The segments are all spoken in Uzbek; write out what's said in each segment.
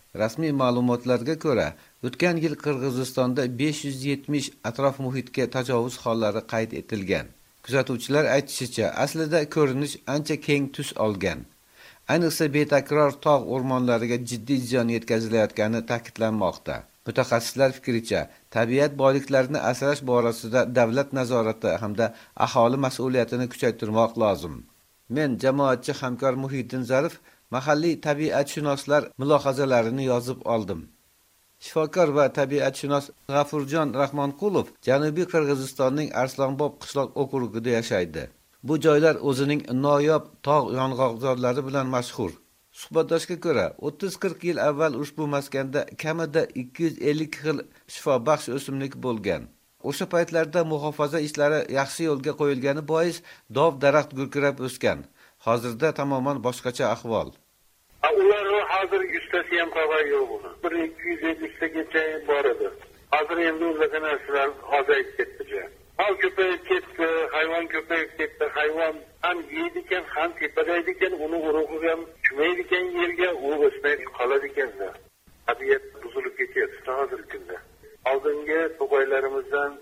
Rasmiy ma'lumotlarga ko'ra, o'tgan yil Qirg'izistonda 570 atrof muhitga tajovuz hollari qayd etilgan. Kuzatuvchilar aytishicha, aslida ko'rinish ancha keng tus olgan. Ayniqsa betakror tog' o'rmonlariga jiddiy ziyon yetkazilayotgani ta'kidlanmoqda. Mutaxassislar fikricha, tabiat boyliklarini asrash borasida davlat nazorati hamda aholi mas'uliyatini kuchaytirmoq lozim. Men jamoatchi hamkor Muhiddin Zarif mahalliy tabiatshunoslar mulohazalarini yozib oldim. Shifokor va tabiatshunos G'afurjon Rahmonqulov Janubiy Qirg'izistonning Arslonbob qishloq okrugida yashaydi. Bu joylar o'zining noyob tog' yong'oqzorlari bilan mashhur. Suhbatdoshga ko'ra, 30-40 yil avval ushbu maskanda kamida 250 xil shifobaxsh o'simlik bo'lgan. O'sha paytlarda muhofaza ishlari yaxshi yo'lga qo'yilgani bois dov daraxt gurkirab o'sgan. Hozirda tamoman boshqacha ahvol. Ular hozir ustasi ham qolgan yo'q buni. 250 tagacha bor edi. Hozir endi o'zga narsalar ozayib ketdi. Hal ko'payib ketdi, hayvon ko'payib ketdi. Hayvon ham yeydi ekan, ham tepadaydi ekan, uni urug'i ham tushmaydi ekan yerga, u o'smay qoladi ekan. Tabiat buzilib ketyapti hozirgi kunda. Oldingi to'qaylarimizdan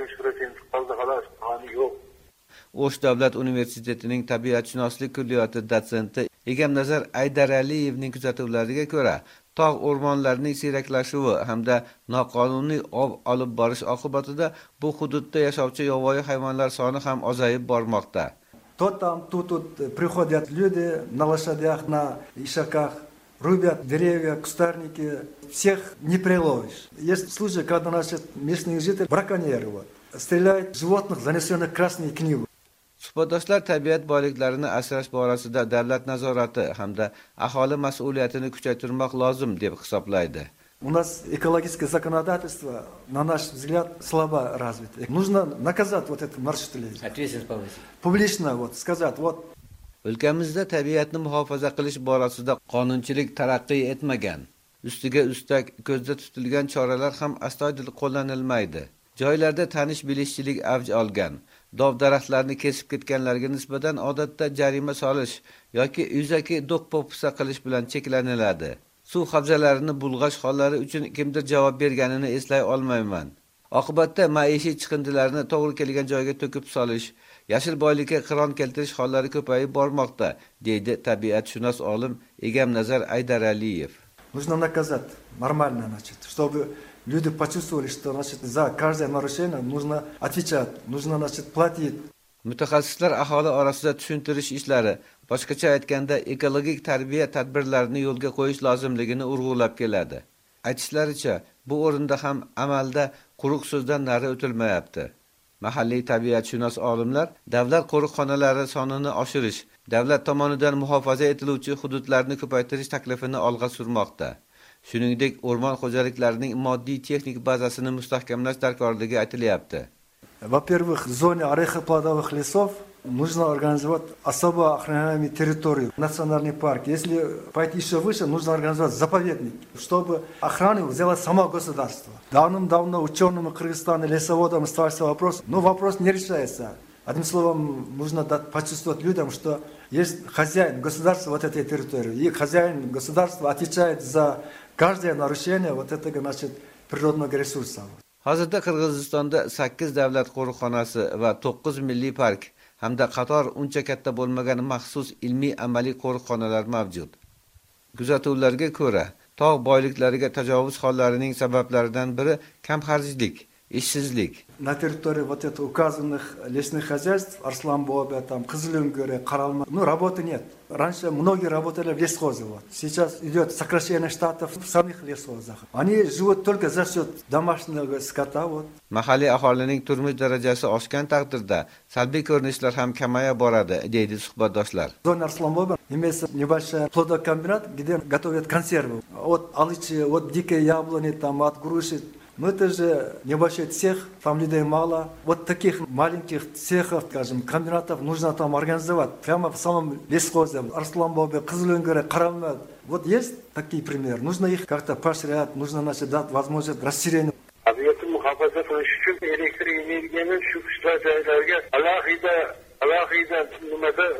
60% qoldi, xolos, qoni yo'q. O'sh davlat universitetining tabiatshunoslik kulliyoti dotsenti Egamnazar Aydaraliyevning kuzatuvlariga ko'ra, tog' o'rmonlarining siyraklashuvi hamda noqonuniy ov olib borish oqibatida bu hududda yashovchi yovvoyi hayvonlar soni ham ozayib bormoqda. То там, тут приходят люди на лошадях, на ишаках, рубят деревья, кустарники. Всех не приловишь. Есть случаи, когда местные жители браконьеры стреляют животных, занесенных в Красную книгу. Suhbatdoshlar tabiat boyliklarini asrash borasida davlat nazorati hamda aholi mas'uliyatini kuchaytirmoq lozim deb hisoblaydi. У нас экологическое законодательство, на наш взгляд, слабо развито. Нужно наказать это нарушителей. Ответственность повысить. Публично сказать, O'lkamizda tabiatni muhofaza qilish borasida qonunchilik taraqqiy etmagan. Ustiga ustak ko'zda tutilgan choralar ham astoydil qo'llanilmaydi. Joylarda tanish-bilishchilik avj olgan. Dov daraxtlarni kesib ketganlarga nisbatan odatda jarima solish yoki yuzaki do'q-po'pisa qilish bilan cheklaniladi. Suv havzalarini bulg'ash hollari uchun kimdir javob berganini eslay olmayman. Oqibatda maishiy chiqindilarni to'g'ri kelgan joyga to'kib solish, yashil boylikka qiron keltirish hollari ko'payib bormoqda, deydi tabiatshunos olim Egamnazar Aydaraliyev. Нужно наказать нормально, чтобы люди почувствовали, что за каждое нарушение нужно отвечать, нужно платить. Mutaxassislar aholi orasida tushuntirish ishlari, boshqacha aytganda ekologik tarbiya tadbirlarini yo'lga qo'yish lozimligini urg'ulab keladi. Aytishlaricha, bu o'rinda ham amalda quruq so'zdan nari o'tilmayapti. Mahalliy tabiatshunos olimlar davlat qo'riqxonalari sonini oshirish, davlat tomonidan muhofaza etiluvchi hududlarni ko'paytirish taklifini olg'a surmoqda. Shuningdek, o'rmon xo'jaliklarining moddiy-texnik bazasini mustahkamlash darkorligi aytilyapti. Во-первых, в зоне орехоплодовых лесов нужно организовать особо охраняемые территории, национальный парк. Если пойти еще выше, нужно организовать заповедник, чтобы охрану взяло само государство. Давным-давно ученым Кыргызстана, лесоводам ставился вопрос, но вопрос не решается. Одним словом, нужно почувствовать людям, что есть хозяин государства этой территории, и хозяин государства отвечает за каждое нарушение этого, природного ресурса. Hozirda Qirg'izistonda 8 davlat qo'riqxonasi va 9 milliy park hamda qator uncha katta bo'lmagan maxsus ilmiy amaliy qo'riqxonalar mavjud. Kuzatuvlarga ko'ra, tog' boyliklariga tajovuz hollarining sabablaridan biri kamxarjlik, ishsizlik. На территории указанных лесных хозяйств, Арсланбобе, Кызылөңгөрө, Каралма, работы нет. Раньше многие работали в лесхозе. Сейчас идет сокращение штатов в самих лесхозах. Они живут только за счет домашнего скота. Mahalliy aholining turmush darajasi oshgan taqdirda salbiy ko'rinishlar ham kamaya boradi, deydi suhbatdoshlar. В зоне Арсланбобе имеется небольшой плодокомбинат, где готовят консервы. От алычи, от дикой яблони, от груши. Но это же небольшой цех, там людей мало. Вот таких маленьких цехов, скажем, комбинатов нужно там организовать. Прямо в самом лесхозе, Арсланбобе, Кызылөңгөрө, Каралма. Вот есть такие примеры. Нужно их как-то поощрять, нужно дать возможность расширения. Tabiatni muhofaza qilish uchun elektr energiyani shu qishloq joylarga alohida nimada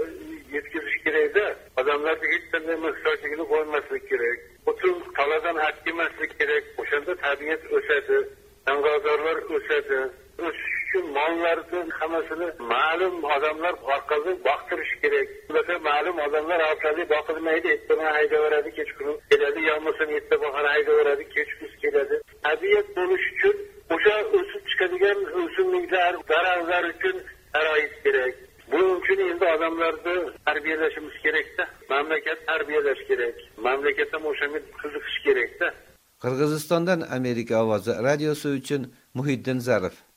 yetkizish kerak-da. Odamlarga hech qanday muhtojligini qo'ymaslik kerak. O'tun taladan haq yemaslik kerak. O'shanda tabiat o'sadi, changalzorlar o'sadi. O'sish uchun mollarni hammasini ma'lum odamlar orqali boqtirish kerak. Ularga ma'lum odamlar orqali boqilmaydi. Ertaga haydaveradi, kechqurun keladi, yomasa erta bahor haydaveradi, kechqurun keladi. Tabiat bo'lish uchun o'sha o'sib chiqadigan o'simliklar, daraxtlar uchun sharoit kerak. Buning uchun endi odamlarni tarbiyalashimiz kerak-da. Mamlakat tarbiyalash kerak. Mamlakatda o'shanga qiziqish kerak-da. Qirg'izistondan Amerika ovozi radiosi uchun Muhiddin Zarif.